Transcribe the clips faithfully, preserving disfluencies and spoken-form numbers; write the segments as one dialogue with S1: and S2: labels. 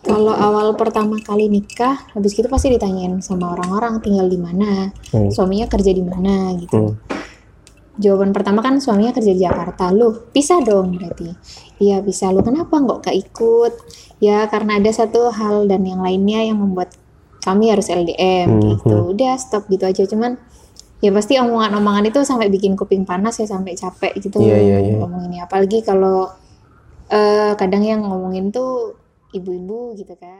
S1: Kalau awal pertama kali nikah, habis gitu pasti ditanyain sama orang-orang tinggal di mana,
S2: Hmm.
S1: suaminya kerja di mana gitu.
S2: Hmm.
S1: Jawaban pertama kan suaminya kerja di Jakarta. Loh, pisah dong berarti. Iya pisah. Loh kenapa nggak gak ikut? Ya karena ada satu hal dan yang lainnya yang membuat kami harus L D M
S2: Hmm,
S1: gitu. Udah stop gitu aja. Cuman ya pasti omongan-omongan itu sampai bikin kuping panas ya, sampai capek gitu
S2: Iya, iya, iya.
S1: ngomonginnya. Apalagi kalau eh, kadang yang ngomongin tuh ibu-ibu gitu kan.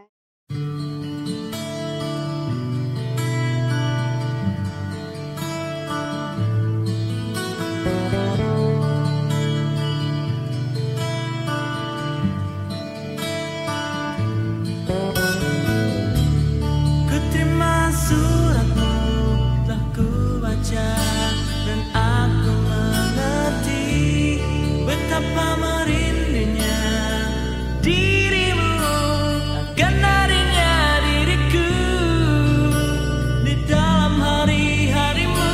S3: Ku terima suratmu, telah ku baca, dan aku mengerti betapa merindunya dirimu, akan harinya diriku di dalam hari-harimu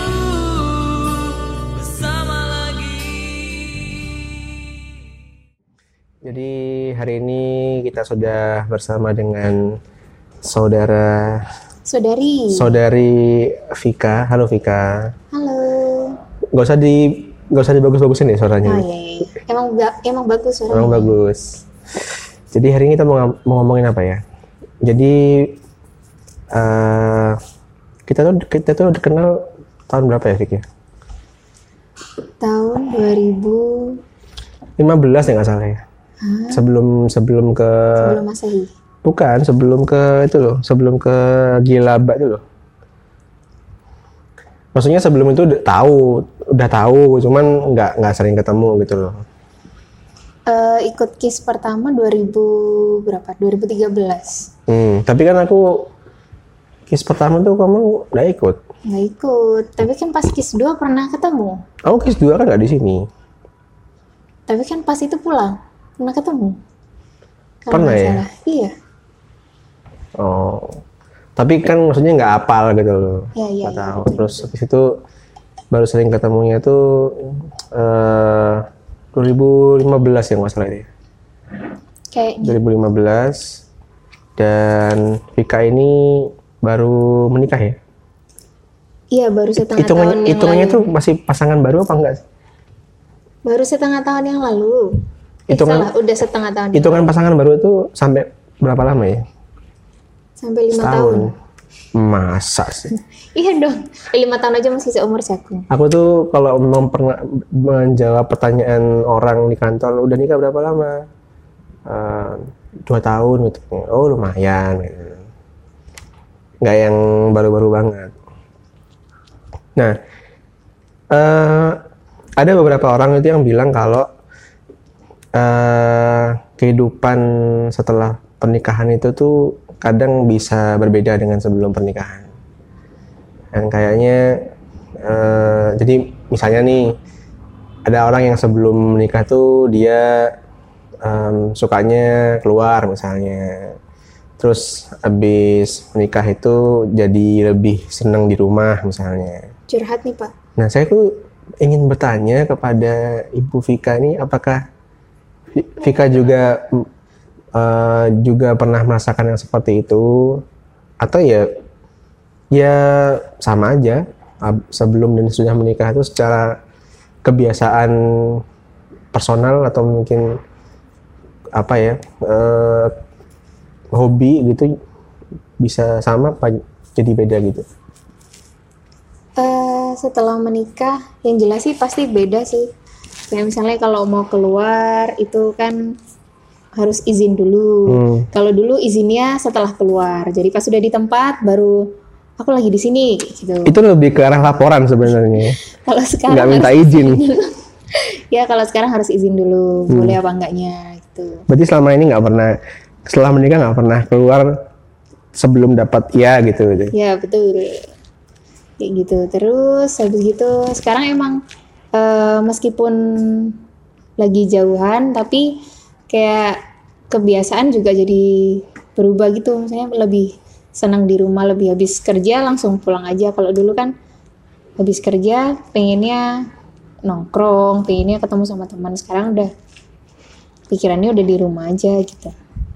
S3: bersama lagi.
S2: Jadi hari ini kita sudah bersama dengan saudara
S1: Saudari.
S2: saudari Vika. Halo Vika.
S1: Halo.
S2: Gak usah di gak usah dibagus-bagusin ya suaranya.
S1: Oh iya, iya. Emang ba- emang bagus suaranya.
S2: Emang bagus. Jadi hari ini kita mau, ngam- mau ngomongin apa ya? Jadi eh kita tuh kita tuh kenal tahun berapa ya Vik ya?
S1: Tahun dua ribu
S2: lima belas ya nggak salah ya.
S1: Hah?
S2: Sebelum sebelum ke
S1: Sebelum Masehi.
S2: bukan sebelum ke itu loh, sebelum ke Gilaba itu loh. Maksudnya sebelum itu udah tahu, udah tahu, cuman nggak nggak sering ketemu gitu loh.
S1: Eh, ikut KIS pertama dua ribu berapa? dua ribu tiga belas.
S2: Hmm, tapi kan aku kis pertama tuh kamu nggak ikut.
S1: Nggak ikut. Tapi kan pas KIS dua pernah ketemu.
S2: Aku kis dua kan nggak di sini.
S1: Tapi kan pas itu pulang pernah ketemu. Kalau
S2: Pernah
S1: nggak
S2: ya?
S1: salah. Iya.
S2: Oh, tapi kan maksudnya nggak apal gitu loh.
S1: Iya, iya,
S2: Nggak
S1: iya,
S2: tahu.
S1: betul,
S2: Terus habis itu baru sering ketemunya tuh eh dua ribu lima belas ya nggak salah ini.
S1: Kayaknya.
S2: dua ribu lima belas dan Vika ini baru menikah ya?
S1: Iya baru setengah
S2: Hitungannya,
S1: tahun yang
S2: hitungannya
S1: lalu.
S2: tuh masih pasangan baru apa enggak?
S1: Baru setengah tahun yang lalu. Eh,
S2: Hitungan-
S1: salah, udah setengah tahun. yang
S2: Hitungan pasangan baru itu sampai berapa lama ya?
S1: lalu. Sampai lima tahun.
S2: Masa sih?
S1: Iya dong. Eh, lima tahun aja masih seumur jagung.
S2: Aku tuh kalau memang pernah menjawab pertanyaan orang di kantor, udah nikah berapa lama? Eh, dua tahun gitu. Oh lumayan. Gitu. Nggak yang baru-baru banget. Nah, eh, ada beberapa orang itu yang bilang kalau eh, kehidupan setelah pernikahan itu tuh kadang bisa berbeda dengan sebelum pernikahan. Dan kayaknya eh, jadi misalnya nih ada orang yang sebelum menikah tuh dia em, sukanya keluar misalnya, terus habis menikah itu jadi lebih senang di rumah misalnya.
S1: Curhat nih Pak.
S2: Nah saya tuh ingin bertanya kepada Ibu Vika ini, apakah Vi- Vika juga eh, juga pernah merasakan yang seperti itu, atau ya ya sama aja ab- sebelum dan sudah menikah itu secara kebiasaan personal atau mungkin apa ya eh, hobi gitu bisa sama apa jadi beda gitu.
S1: Eh, setelah menikah, yang jelas sih pasti beda sih. Kayak misalnya kalau mau keluar itu kan harus izin dulu.
S2: Hmm.
S1: Kalau dulu izinnya setelah keluar. Jadi pas sudah di tempat baru aku lagi di sini gitu.
S2: Itu lebih ke arah laporan sebenarnya,
S1: Kalau sekarang
S2: nggak minta
S1: harus-
S2: izin.
S1: ya kalau sekarang harus izin dulu,
S2: Hmm.
S1: boleh apa enggaknya gitu.
S2: Berarti selama ini nggak pernah, setelah menikah nggak pernah keluar sebelum dapat ya gitu gitu.
S1: Ya betul. Kayak gitu. Terus habis gitu sekarang emang eh, meskipun lagi jauhan tapi kayak kebiasaan juga jadi berubah gitu. Misalnya lebih senang di rumah, lebih habis kerja langsung pulang aja. Kalau dulu kan habis kerja pengennya nongkrong, pengennya ketemu sama teman. Sekarang udah pikirannya udah di rumah aja gitu.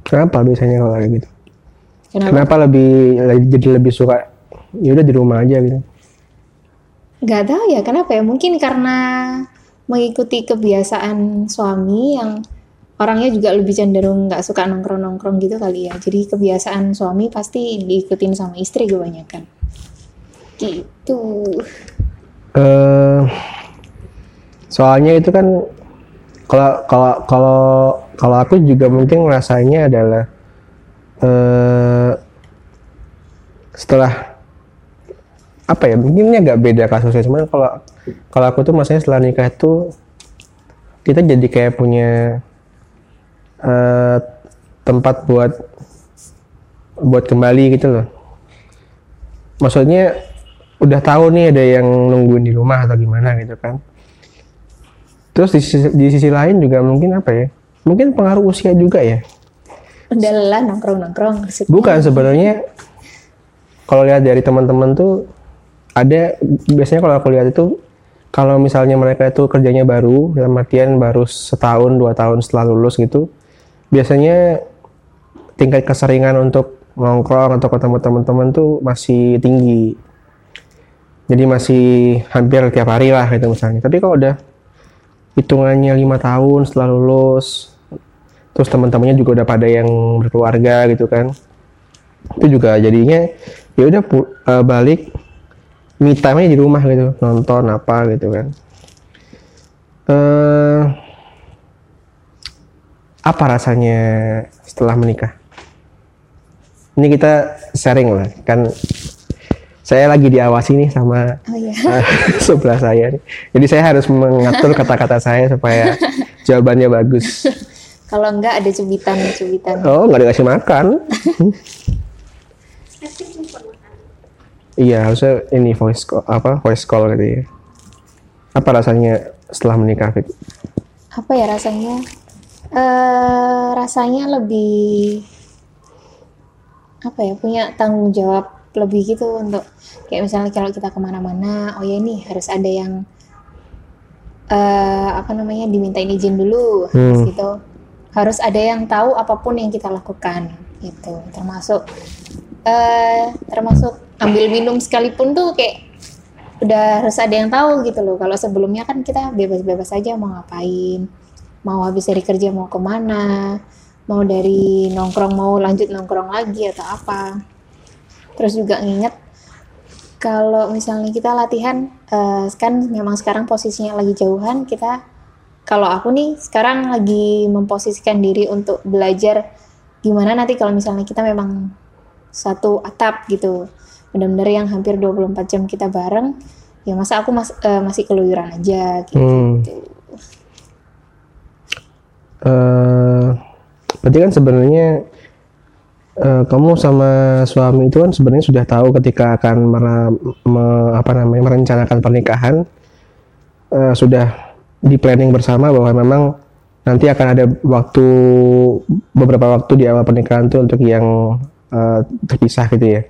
S2: Kenapa biasanya kalau kayak gitu?
S1: Kenapa?
S2: Kenapa lebih jadi lebih suka ya udah di rumah aja gitu?
S1: Nggak tahu ya kenapa ya, mungkin karena mengikuti kebiasaan suami yang orangnya juga lebih cenderung nggak suka nongkrong-nongkrong gitu kali ya. Jadi kebiasaan suami pasti diikutin sama istri kebanyakan. Gitu.
S2: Eh, soalnya itu kan kalau kalau kalau kalau aku juga mungkin rasanya adalah eh, setelah apa ya, mungkinnya agak beda kasusnya, cuman kalau kalau aku tuh maksudnya setelah nikah itu kita jadi kayak punya eh, tempat buat buat kembali gitu loh. Maksudnya udah tahu nih ada yang nungguin di rumah atau gimana gitu kan. Terus di sisi, di sisi lain juga mungkin apa ya, mungkin pengaruh usia juga ya.
S1: Udah lelah nongkrong-nongkrong. maksudnya.
S2: Bukan, sebenarnya kalau lihat dari teman-teman tuh ada, biasanya kalau aku lihat itu kalau misalnya mereka itu kerjanya baru, dalam artian baru setahun dua tahun setelah lulus gitu, biasanya tingkat keseringan untuk nongkrong atau ketemu teman-teman tuh masih tinggi. Jadi masih hampir tiap hari lah gitu misalnya. Tapi kalau udah hitungannya lima tahun setelah lulus, terus teman-temannya juga udah pada yang berkeluarga gitu kan, itu juga jadinya ya udah uh, balik me time-nya di rumah gitu, nonton apa gitu kan. Uh, apa rasanya setelah menikah? Ini kita sharing lah, kan saya lagi diawasi nih sama
S1: Oh, iya.
S2: uh, sebelah saya nih. Jadi saya harus mengatur kata-kata saya supaya jawabannya bagus.
S1: Kalau enggak ada cubitan-cubitan.
S2: Oh, nggak dikasih makan. Iya, harusnya ini voice call, apa voice call gitu ya. Apa rasanya setelah menikah, Fit?
S1: Apa ya rasanya? Eh rasanya lebih apa ya, punya tanggung jawab lebih gitu untuk kayak misalnya kalau kita kemana-mana, oh ya ini harus ada yang eh apa namanya dimintain izin dulu,
S2: Hmm.
S1: gitu. Harus ada yang tahu apapun yang kita lakukan, gitu. Termasuk eh termasuk ambil minum sekalipun tuh kayak udah harus ada yang tahu gitu loh. Kalau sebelumnya kan kita bebas-bebas aja mau ngapain, mau habis dari kerja mau kemana, mau dari nongkrong mau lanjut nongkrong lagi atau apa. Terus juga nginget kalau misalnya kita latihan, eh, kan memang sekarang posisinya lagi jauhan, kita kalau aku nih sekarang lagi memposisikan diri untuk belajar gimana nanti kalau misalnya kita memang satu atap gitu, benar-benar yang hampir dua puluh empat jam kita bareng, ya masa aku mas, eh, masih keluyuran aja gitu.
S2: Hmm. Uh, berarti kan sebenarnya uh, kamu sama suami itu kan sebenarnya sudah tahu ketika akan mera, me, apa namanya merencanakan pernikahan, uh, sudah di planning bersama bahwa memang nanti akan ada waktu beberapa waktu di awal pernikahan itu untuk yang uh, terpisah gitu ya.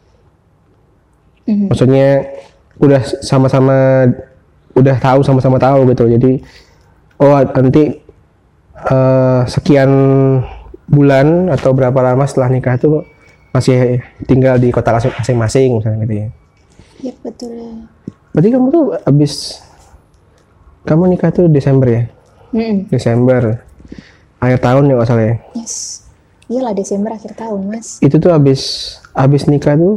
S1: Mhm.
S2: Maksudnya udah sama-sama udah tahu sama-sama tahu gitu. Jadi oh nanti uh, sekian bulan atau berapa lama setelah nikah itu masih tinggal di kota masing-masing misalnya gitu ya.
S1: Iya betul.
S2: Berarti kamu tuh abis kamu nikah tuh Desember ya?
S1: Mm-mm.
S2: Desember akhir tahun ya nggak salah ya?
S1: Yes. Iyalah Desember akhir tahun mas.
S2: Itu tuh abis abis nikah tuh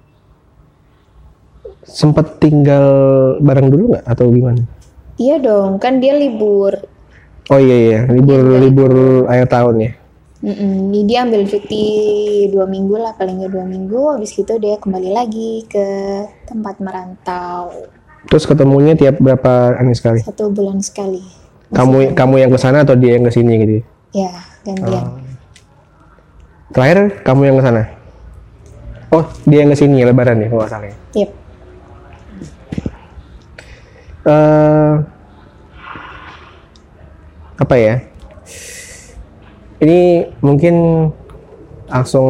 S2: sempet tinggal bareng dulu nggak atau gimana?
S1: Iya dong, kan dia libur.
S2: Oh iya iya libur
S1: Iya,
S2: libur akhir tahun ya.
S1: Mm-mm. Jadi dia ambil cuti dua minggu lah, paling nggak dua minggu. Habis gitu dia kembali lagi ke tempat merantau.
S2: Terus ketemunya tiap berapa hari sekali?
S1: Satu bulan sekali.
S2: Kamu kamu yang ke sana atau dia yang ke sini gitu?
S1: Ya, gantian.
S2: Terakhir kamu yang ke sana? Oh dia yang ke sini ya, Lebaran ya kalau nggak salah ya?
S1: Yep.
S2: Eh, apa ya? Ini mungkin langsung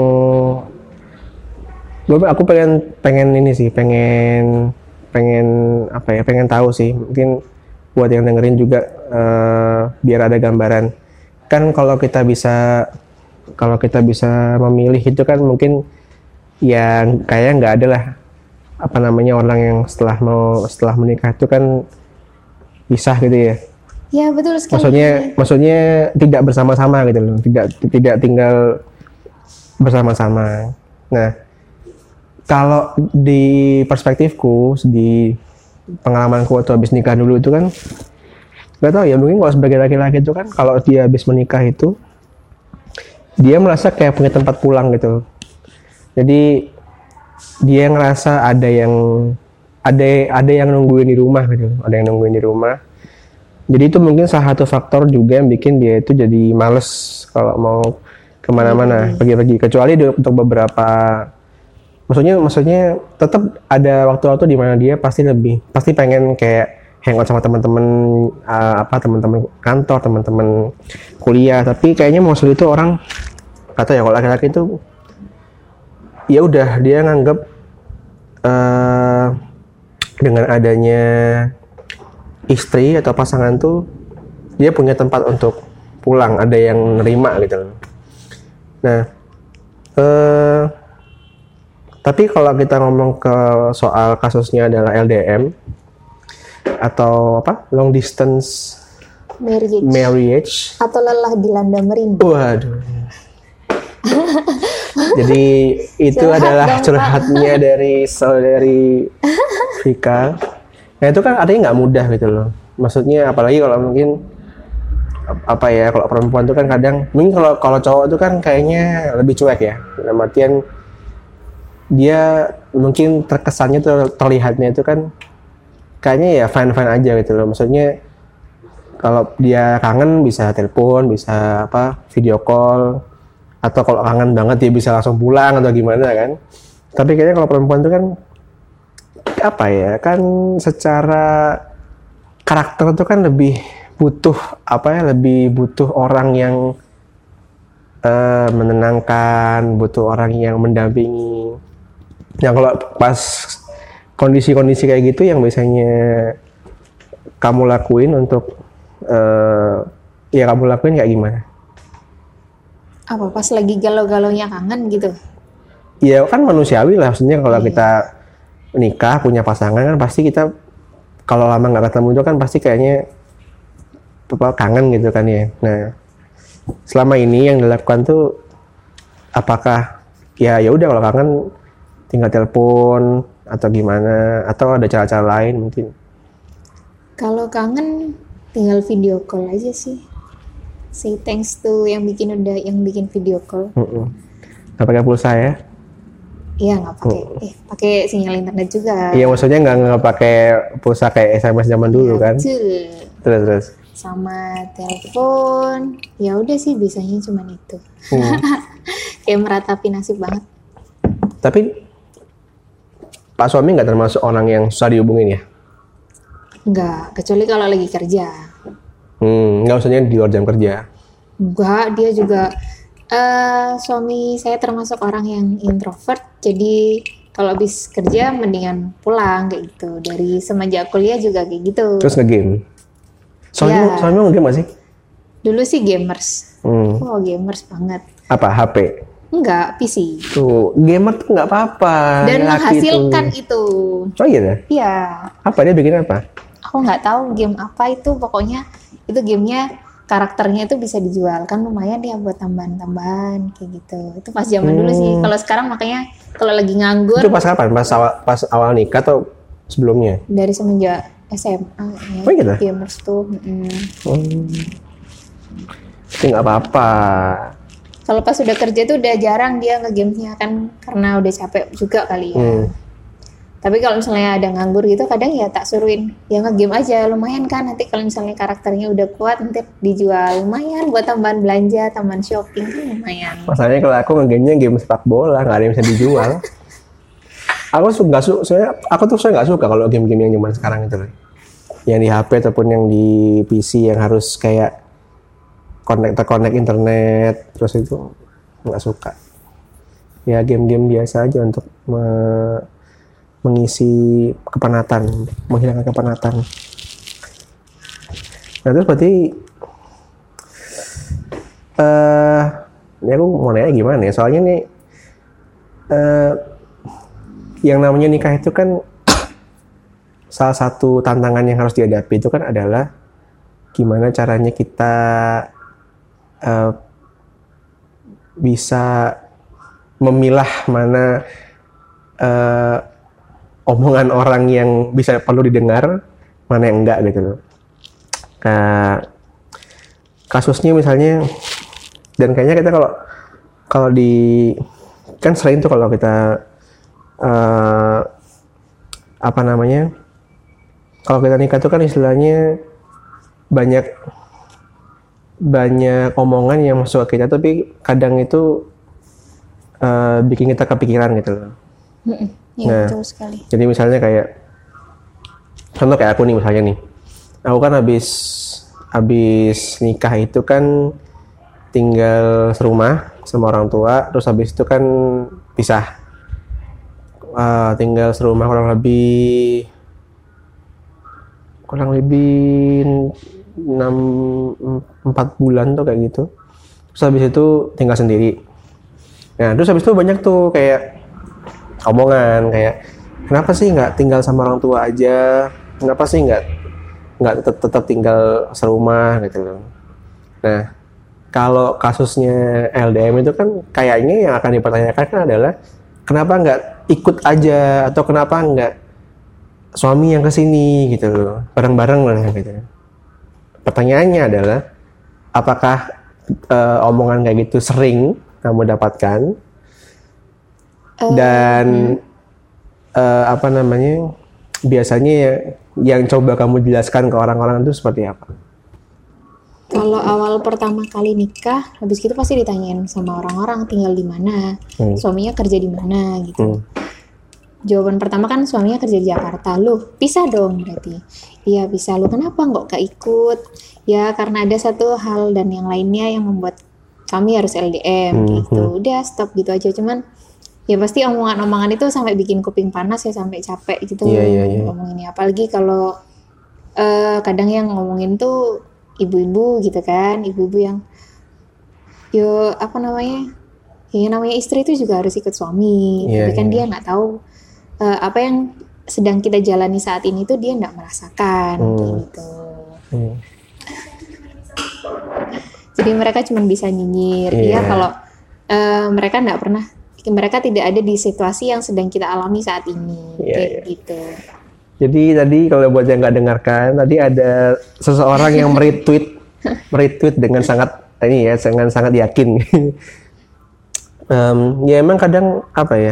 S2: gue aku pengen pengen ini sih pengen pengen apa ya pengen tahu sih mungkin buat yang dengerin juga eh, biar ada gambaran kan kalau kita bisa kalau kita bisa memilih itu kan mungkin yang kayak nggak ada lah apa namanya orang yang setelah mau setelah menikah itu kan pisah gitu ya.
S1: Ya betul sekali.
S2: Maksudnya maksudnya tidak bersama-sama gitu loh, tidak tidak tinggal bersama-sama. Nah, kalau di perspektifku di pengalamanku waktu habis nikah dulu itu kan nggak tahu ya, mungkin kalau sebagai laki-laki itu kan kalau dia habis menikah itu dia merasa kayak punya tempat pulang gitu. Jadi dia ngerasa ada yang ada ada yang nungguin di rumah gitu, ada yang nungguin di rumah. Jadi itu mungkin salah satu faktor juga yang bikin dia itu jadi males kalau mau kemana-mana, hmm. pergi-pergi. Kecuali untuk beberapa, maksudnya maksudnya tetap ada waktu-waktu di mana dia pasti lebih pasti pengen kayak hangout sama teman-teman uh, apa teman-teman kantor, teman-teman kuliah. Tapi kayaknya maksud itu orang kata ya kalau laki-laki itu ya udah dia nganggap uh, dengan adanya istri atau pasangan tuh dia punya tempat untuk pulang, ada yang nerima gitu. Nah, eh, tapi kalau kita ngomong ke soal kasusnya adalah L D M atau apa long distance
S1: marriage,
S2: marriage.
S1: atau lelah dilanda merindu.
S2: Waduh. Jadi itu
S1: Curhat
S2: adalah
S1: dong,
S2: curhatnya dari saudari Vika. Nah itu kan artinya nggak mudah gitu loh. Maksudnya apalagi kalau mungkin apa ya, kalau perempuan itu kan kadang mungkin kalau kalau cowok itu kan kayaknya lebih cuek ya. Dalam artian dia mungkin terkesannya tuh terlihatnya itu kan kayaknya ya fine-fine aja gitu loh. Maksudnya kalau dia kangen bisa telepon, bisa apa video call, atau kalau kangen banget dia bisa langsung pulang atau gimana kan. Tapi kayaknya kalau perempuan itu kan apa ya, kan secara karakter itu kan lebih butuh apa ya, lebih butuh orang yang uh, menenangkan, butuh orang yang mendampingi. Yang kalau pas kondisi-kondisi kayak gitu yang biasanya kamu lakuin untuk uh, ya kamu lakuin kayak gimana?
S1: Apa pas lagi galau-galaunya kangen gitu?
S2: Ya kan manusiawi lah, maksudnya kalau hmm. kita nikah punya pasangan kan pasti kita kalau lama nggak ketemu itu kan pasti kayaknya apa, kangen gitu kan ya. Nah selama ini yang dilakukan tuh apakah ya ya udah kalau kangen tinggal telepon atau gimana, atau ada cara-cara lain mungkin?
S1: Kalau kangen tinggal video call aja sih. Say thanks to yang bikin udah yang bikin video call.
S2: Mm-mm. Nggak pakai pulsa ya?
S1: Iya nggak pakai, hmm. eh pakai sinyal internet juga.
S2: Iya maksudnya nggak nggak pakai pulsa kayak S M S zaman dulu ya, kan?
S1: Betul.
S2: Terus terus.
S1: Sama telepon, ya udah sih bisanya cuma itu. Hmm. Kayak meratapi nasib banget.
S2: Tapi Pak suami nggak termasuk orang yang susah dihubungin ya?
S1: Nggak, kecuali kalau lagi kerja.
S2: Hmm, nggak usahnya di luar jam kerja.
S1: Enggak, dia juga. Uh, suami saya termasuk orang yang introvert, jadi kalau habis kerja mendingan pulang kayak gitu. Dari semenjak kuliah juga kayak gitu.
S2: Terus nge-game? Suami ya. Suami mau game gak sih?
S1: Dulu sih gamers.
S2: Hmm.
S1: Oh gamers banget.
S2: Apa, H P?
S1: Enggak, P C.
S2: Tuh, gamer tuh nggak apa-apa.
S1: Dan menghasilkan itu. itu.
S2: Oh iya deh?
S1: Iya.
S2: Apa, dia bikin apa?
S1: Aku nggak tahu game apa itu, pokoknya itu gamenya karakternya itu bisa dijual, kan lumayan ya buat tambahan-tambahan kayak gitu. Itu pas zaman hmm. dulu sih. Kalau sekarang makanya kalau lagi nganggur.
S2: Itu pas kapan? Pas awal pas awal nikah atau sebelumnya?
S1: Dari semenjak S M A ya.
S2: Oh gitu?
S1: Gamers tuh. Mm.
S2: Hmm. Itu nggak apa-apa.
S1: Kalau pas udah kerja tuh udah jarang dia nge-gamenya kan karena udah capek juga kali ya. Hmm. Tapi kalau misalnya ada nganggur gitu kadang ya tak suruhin ya nge-game aja, lumayan kan nanti kalau misalnya karakternya udah kuat nanti dijual, lumayan buat tambahan belanja, tambahan shopping kan lumayan.
S2: Masalahnya kalau aku nge-gamenya game sepak bola, nggak ada yang bisa dijual. Aku suka nggak suka, soalnya aku tuh saya nggak suka kalau game-game yang zaman sekarang itu loh, yang di H P ataupun yang di P C yang harus kayak connect terkonek internet, terus itu nggak suka. Ya game-game biasa aja untuk me- mengisi kepenatan, menghilangkan kepenatan. Nah terus berarti uh, Ini aku mau nanya gimana ya? Soalnya nih uh, yang namanya nikah itu kan salah satu tantangan yang harus dihadapi itu kan adalah gimana caranya kita uh, bisa memilah mana uh, omongan orang yang bisa perlu didengar, mana yang enggak gitu loh. Nah, kasusnya misalnya, dan kayaknya kita kalau kalau di kan selain itu kalau kita uh, apa namanya, kalau kita nikah itu kan istilahnya banyak banyak omongan yang masuk ke kita, tapi kadang itu uh, bikin kita kepikiran gitu loh.
S1: Iya,
S2: Nah,
S1: betul sekali.
S2: jadi misalnya kayak contoh kayak aku nih misalnya nih, aku kan habis habis nikah itu kan tinggal serumah sama orang tua, terus habis itu kan pisah, uh, tinggal serumah kurang lebih kurang lebih enam empat bulan tuh kayak gitu. Terus habis itu tinggal sendiri. Nah, terus habis itu banyak tuh kayak omongan kayak kenapa sih nggak tinggal sama orang tua aja, kenapa sih nggak nggak tetap, tetap tinggal serumah gitu loh. Nah, kalau kasusnya L D M itu kan kayaknya yang akan dipertanyakan kan adalah kenapa nggak ikut aja atau kenapa nggak suami yang kesini gitu loh, bareng-bareng lah gitu. Pertanyaannya adalah apakah uh, omongan kayak gitu sering kamu dapatkan? Dan uh, apa namanya biasanya ya, yang coba kamu jelaskan ke orang-orang itu seperti apa?
S1: Kalau awal pertama kali nikah, habis itu pasti ditanyain sama orang-orang tinggal di mana,
S2: hmm.
S1: suaminya kerja di mana gitu.
S2: Hmm.
S1: Jawaban pertama kan suaminya kerja di Jakarta, loh pisah dong berarti. Iya pisah, loh kenapa nggak gak ikut? Ya karena ada satu hal dan yang lainnya yang membuat kami harus L D M
S2: hmm.
S1: gitu. Udah stop gitu aja, cuman ya pasti omongan-omongan itu sampai bikin kuping panas ya, sampai capek gitu
S2: yeah, yeah, yeah.
S1: ngomonginnya. Apalagi kalau uh, kadang yang ngomongin tuh ibu-ibu gitu kan, ibu-ibu yang yo apa namanya, yang namanya istri itu juga harus ikut suami,
S2: yeah,
S1: tapi kan
S2: yeah.
S1: dia nggak tahu uh, apa yang sedang kita jalani saat ini tuh dia nggak merasakan
S2: hmm.
S1: gitu.
S2: Hmm.
S1: Jadi mereka cuma bisa nyinyir,
S2: yeah.
S1: ya kalau uh, mereka nggak pernah. Mereka tidak ada di situasi yang sedang kita alami saat ini,
S2: yeah,
S1: kayak
S2: yeah.
S1: gitu.
S2: Jadi tadi kalau buat yang nggak dengarkan, tadi ada seseorang yang meretweet, meretweet dengan sangat ini ya, dengan sangat yakin. um, ya emang kadang apa ya,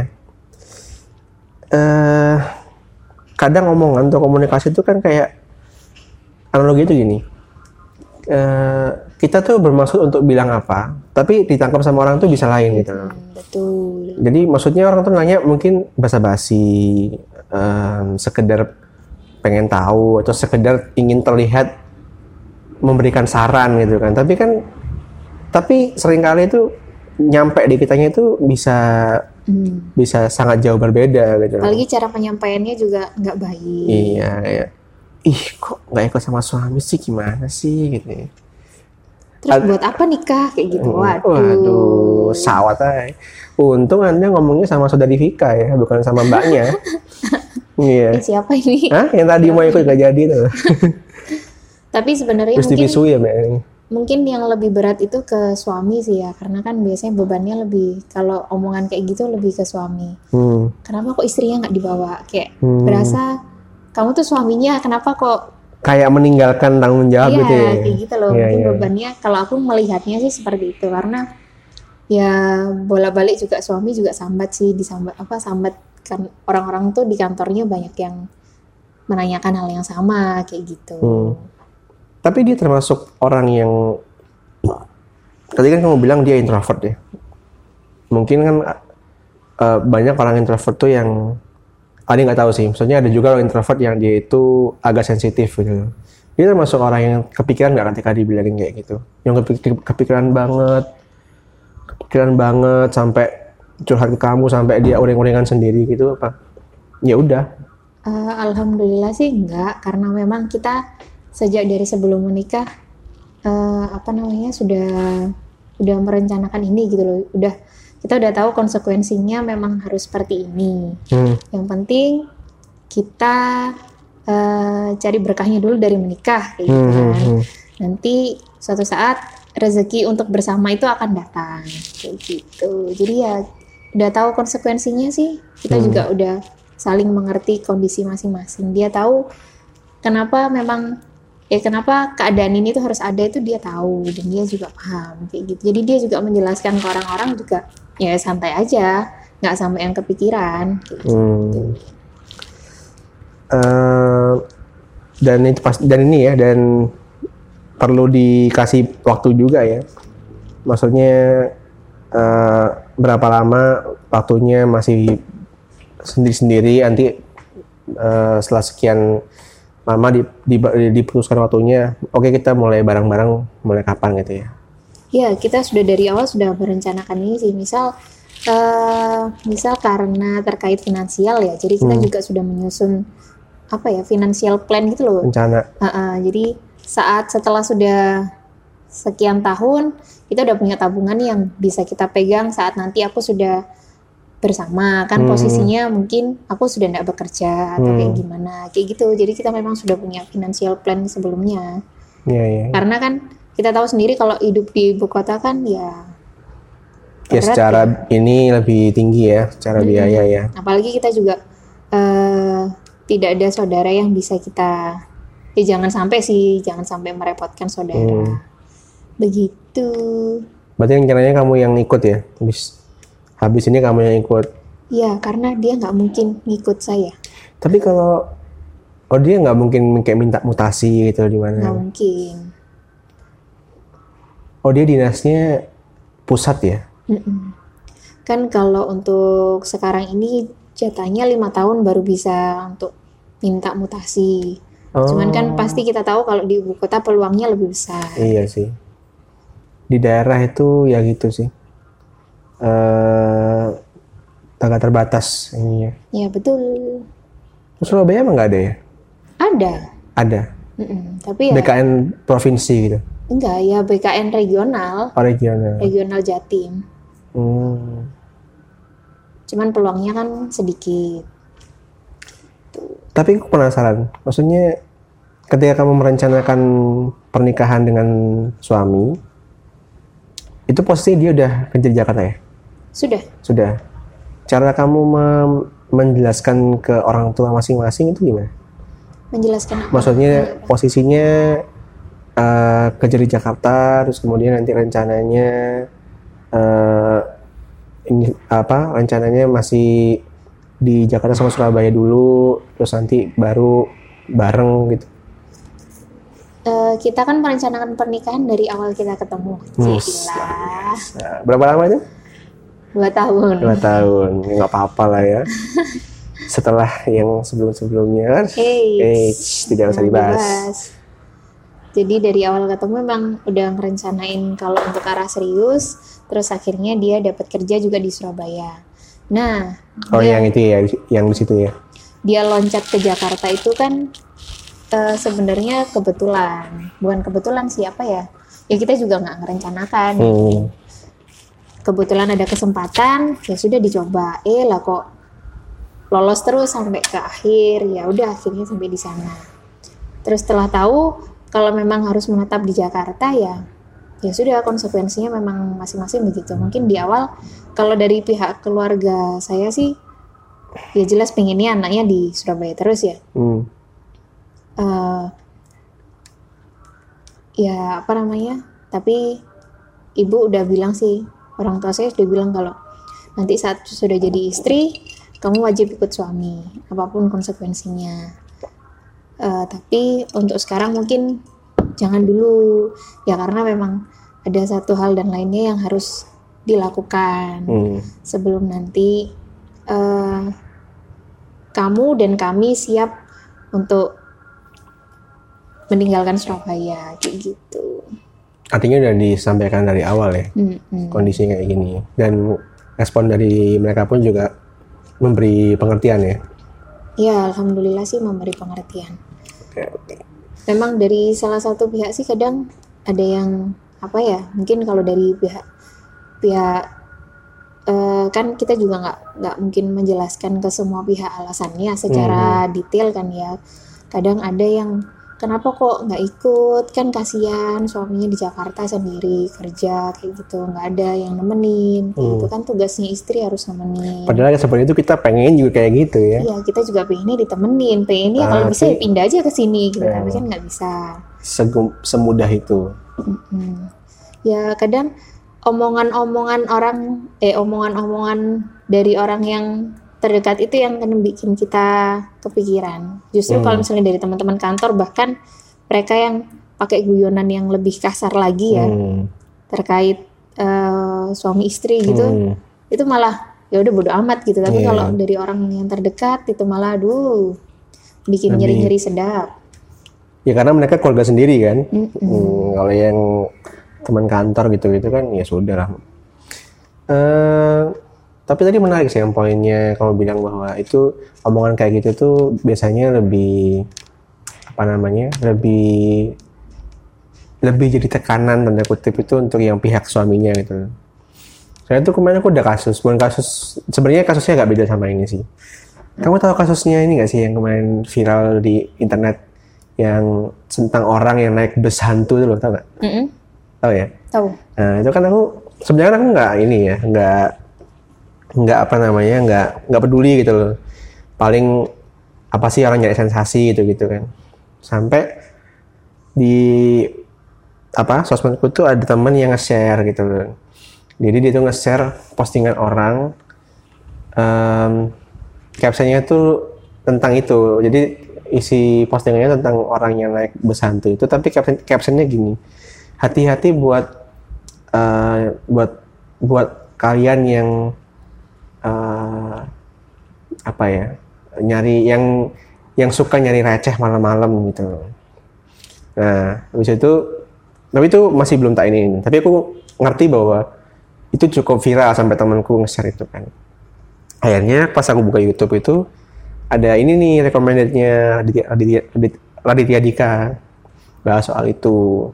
S2: uh, kadang omongan atau komunikasi itu kan kayak analogi itu gini. Uh, kita tuh bermaksud untuk bilang apa, tapi ditangkap sama orang tuh bisa lain gitu.
S1: Hmm, betul.
S2: Jadi maksudnya orang tuh nanya mungkin basa-basi, um, sekedar pengen tahu atau sekedar ingin terlihat memberikan saran gitu kan. Tapi kan, tapi seringkali itu nyampe di kitanya itu bisa hmm. bisa sangat jauh berbeda gitu.
S1: Apalagi cara penyampaiannya juga nggak baik.
S2: Iya, kayak ih kok nggak ikut sama suami sih, gimana sih gitu.
S1: Terus Ad- buat apa nikah kayak gitu? Waduh,
S2: waduh sawat aja. Untung Anda ngomongnya sama saudari Vika ya, bukan sama mbaknya. Iya.
S1: Eh, siapa ini?
S2: Hah? Yang tadi mau ikut nggak jadi tuh.
S1: Tapi sebenarnya
S2: mungkin
S1: mungkin
S2: ya, Mbak.
S1: Mungkin yang lebih berat itu ke suami sih ya, karena kan biasanya bebannya lebih, kalau omongan kayak gitu lebih ke suami. Hmm. Kenapa kok istrinya nggak dibawa? Kayak hmm. berasa kamu tuh suaminya, kenapa kok
S2: kayak meninggalkan tanggung jawab
S1: iya,
S2: gitu ya?
S1: Iya, kayak gitu loh.
S2: Iya,
S1: mungkin
S2: iya.
S1: bebannya, kalau aku melihatnya sih seperti itu, karena ya bolak-balik juga suami juga sambat sih, disambat apa sambat kan, orang-orang tuh di kantornya banyak yang menanyakan hal yang sama kayak gitu. Hmm.
S2: Tapi dia termasuk orang yang, tadi kan kamu bilang dia introvert ya. Mungkin kan uh, banyak orang introvert tuh yang, Adi nggak tahu sih. Maksudnya ada juga orang introvert yang dia itu agak sensitif gitu. Dia termasuk orang yang kepikiran nggak ketika dibilangin kayak gitu. Yang kepik- kepikiran banget, kepikiran banget sampai curhat ke kamu sampai dia uring-uringan sendiri gitu apa? Ya udah.
S1: Uh, Alhamdulillah sih enggak, karena memang kita sejak dari sebelum menikah uh, apa namanya sudah udah merencanakan ini gitu loh. Udah kita udah tahu konsekuensinya memang harus seperti ini.
S2: Hmm.
S1: Yang penting kita uh, cari berkahnya dulu dari menikah kayak gitu
S2: Hmm,
S1: kan.
S2: hmm, hmm.
S1: Nanti suatu saat rezeki untuk bersama itu akan datang kayak gitu. Jadi ya udah tahu konsekuensinya sih. Kita
S2: Hmm.
S1: juga udah saling mengerti kondisi masing-masing. Dia tahu kenapa memang ya kenapa keadaan ini tuh harus ada, itu dia tahu dan dia juga paham kayak gitu. Jadi dia juga menjelaskan ke orang-orang juga ya santai aja, nggak sampai yang kepikiran kayak gitu.
S2: Hmm. Eh, dan itu pas dan ini ya dan perlu dikasih waktu juga ya. Maksudnya eh, berapa lama waktunya masih sendiri-sendiri, nanti eh, setelah sekian lama di, di, diputuskan waktunya, oke kita mulai bareng-bareng, mulai kapan gitu ya.
S1: Ya, kita sudah dari awal sudah merencanakan ini sih. Misal, uh, misal karena terkait finansial ya. Jadi kita
S2: Hmm.
S1: juga sudah menyusun apa ya financial plan gitu loh.
S2: Rencana.
S1: Uh, uh, jadi saat setelah sudah sekian tahun, kita udah punya tabungan yang bisa kita pegang saat nanti aku sudah bersama. Kan
S2: Hmm.
S1: posisinya mungkin aku sudah tidak bekerja atau
S2: Hmm.
S1: kayak gimana, kayak gitu. Jadi kita memang sudah punya financial plan sebelumnya.
S2: Iya, iya.
S1: Karena kan kita tahu sendiri kalau hidup di ibu kota kan ya
S2: Ya
S1: berat
S2: secara
S1: ya.
S2: ini lebih tinggi ya, secara
S1: Mm-mm.
S2: biaya ya.
S1: Apalagi kita juga eh, tidak ada saudara yang bisa kita, ya jangan sampai sih, jangan sampai merepotkan saudara.
S2: Hmm.
S1: Begitu.
S2: Berarti rencananya kamu yang ikut ya, habis habis ini kamu yang ikut.
S1: Ya karena dia nggak mungkin ngikut saya,
S2: Tapi kalau oh dia nggak mungkin kayak minta mutasi gitu di
S1: nggak
S2: mana?
S1: mungkin.
S2: Oh dia dinasnya pusat ya?
S1: Mm-mm. Kan kalau untuk sekarang ini jatahnya lima tahun baru bisa untuk minta mutasi.
S2: Oh,
S1: Cuman kan pasti kita tahu kalau di ibu kota peluangnya lebih besar.
S2: iya sih. Di daerah itu ya gitu sih. Eh agak terbatas ininya.
S1: Ya betul.
S2: Terus Surabaya emang nggak ada ya?
S1: Ada.
S2: Ada.
S1: Mm-mm. Tapi ya
S2: B K N provinsi gitu.
S1: enggak ya B K N regional,
S2: Oh, regional.
S1: regional Jatim.
S2: Hmm.
S1: Cuman peluangnya kan sedikit.
S2: Tapi aku penasaran, maksudnya ketika kamu merencanakan pernikahan dengan suami, itu posisinya dia udah kerja di Jakarta ya?
S1: Sudah.
S2: Sudah. Cara kamu mem- menjelaskan ke orang tua masing-masing itu gimana?
S1: Menjelaskan apa?
S2: Maksudnya posisinya eh, kerja di Jakarta, terus kemudian nanti rencananya eh, ini apa? Rencananya masih di Jakarta sama Surabaya dulu, terus nanti baru bareng gitu.
S1: Eh, kita kan merencanakan pernikahan dari awal kita ketemu.
S2: Hmm,
S1: Cilah.
S2: Nah, berapa lama itu?
S1: Dua tahun.
S2: Dua tahun, ya, nggak apa-apa lah ya. Setelah yang sebelum-sebelumnya,
S1: Hey,
S2: eh tidak usah
S1: jangan
S2: dibahas.
S1: Jadi dari awal ketemu memang udah ngerencanain kalau untuk arah serius, terus akhirnya dia dapat kerja juga di Surabaya. Nah,
S2: Oh
S1: dia,
S2: yang itu ya, yang di situ ya.
S1: dia loncat ke Jakarta itu kan eh, sebenarnya kebetulan, bukan kebetulan siapa ya? Ya kita juga nggak ngerencanakan.
S2: Hmm.
S1: Kebetulan ada kesempatan, ya sudah dicoba. Eh lah kok lolos terus sampai ke akhir, ya udah akhirnya sampai di sana. Terus setelah tahu kalau memang harus menetap di Jakarta ya, ya sudah konsekuensinya memang masing-masing begitu. Mungkin di awal kalau dari pihak keluarga saya sih, ya jelas pengennya anaknya di Surabaya terus ya.
S2: Hmm.
S1: Eh, ya apa namanya? Tapi ibu udah bilang sih, orang tua saya sudah bilang kalau nanti saat sudah jadi istri, kamu wajib ikut suami, apapun konsekuensinya. Eh, tapi untuk sekarang mungkin jangan dulu, ya karena memang ada satu hal dan lainnya yang harus dilakukan
S2: Hmm.
S1: sebelum nanti eh, kamu dan kami siap untuk meninggalkan Surabaya, kayak gitu.
S2: Artinya udah disampaikan dari awal ya,
S1: Mm-mm.
S2: kondisi kayak gini. Dan respon dari mereka pun juga memberi pengertian ya.
S1: Ya, alhamdulillah sih memberi pengertian.
S2: Oke, oke.
S1: Memang dari salah satu pihak sih kadang ada yang apa ya, mungkin kalau dari pihak ya eh, kan kita juga nggak nggak mungkin menjelaskan ke semua pihak alasannya secara detail kan ya. Kadang ada yang kenapa kok nggak ikut, kan kasihan suaminya di Jakarta sendiri kerja kayak gitu, nggak ada yang nemenin kayak gitu kan, tugasnya istri harus nemenin.
S2: Padahal sebenarnya itu kita pengen juga kayak gitu ya.
S1: Iya, kita juga pengennya ditemenin, pengennya kalau bisa ya pindah aja ke sini gitu, tapi kan nggak bisa.
S2: Segum- semudah itu.
S1: Mm-mm. Ya kadang omongan-omongan orang, eh omongan-omongan dari orang yang terdekat itu yang kan bikin kita kepikiran. Justru
S2: Hmm.
S1: kalau misalnya dari teman-teman kantor, bahkan mereka yang pakai guyonan yang lebih kasar lagi ya
S2: Hmm.
S1: terkait eh, suami istri gitu,
S2: Hmm.
S1: itu malah ya udah bodo amat gitu. Tapi
S2: Iya.
S1: kalau dari orang yang terdekat itu malah aduh bikin
S2: Lebih-
S1: nyeri-nyeri sedap.
S2: Ya karena mereka keluarga sendiri kan.
S1: Mm-mm.
S2: Hmm, kalau yang teman kantor gitu-gitu kan ya sudah lah. Eh, tapi tadi menarik sih yang poinnya kamu bilang bahwa itu omongan kayak gitu tuh biasanya lebih apa namanya lebih lebih jadi tekanan tanda kutip itu untuk yang pihak suaminya gitu. Saya tuh kemarin aku udah kasus, bukan kasus sebenarnya kasusnya nggak beda sama ini sih. Kamu tahu kasusnya ini nggak sih yang kemarin viral di internet yang tentang orang yang naik bus hantu itu loh, tau nggak?
S1: Mm-mm.
S2: Tahu ya?
S1: Tahu.
S2: Nah itu kan aku sebenarnya kan aku nggak ini ya, nggak nggak apa namanya, nggak nggak peduli gitu loh. Paling apa sih orang nyari sensasi gitu gitu kan. Sampai di apa sosmedku tuh ada teman yang nge-share gitu loh. Jadi dia tuh nge-share postingan orang, um, captionnya tuh tentang itu. Jadi isi postingannya tentang orang yang naik bus hantu itu, tapi caption, captionnya gini, hati-hati buat uh, buat buat kalian yang uh, apa ya nyari yang yang suka nyari receh malam-malam gitu. Nah habis itu, tapi itu masih belum tak ini, tapi aku ngerti bahwa itu cukup viral sampai temanku nge-share itu kan. Akhirnya pas aku buka YouTube itu ada ini nih recommended-nya Raditya, Raditya, Raditya Dika bahas soal itu.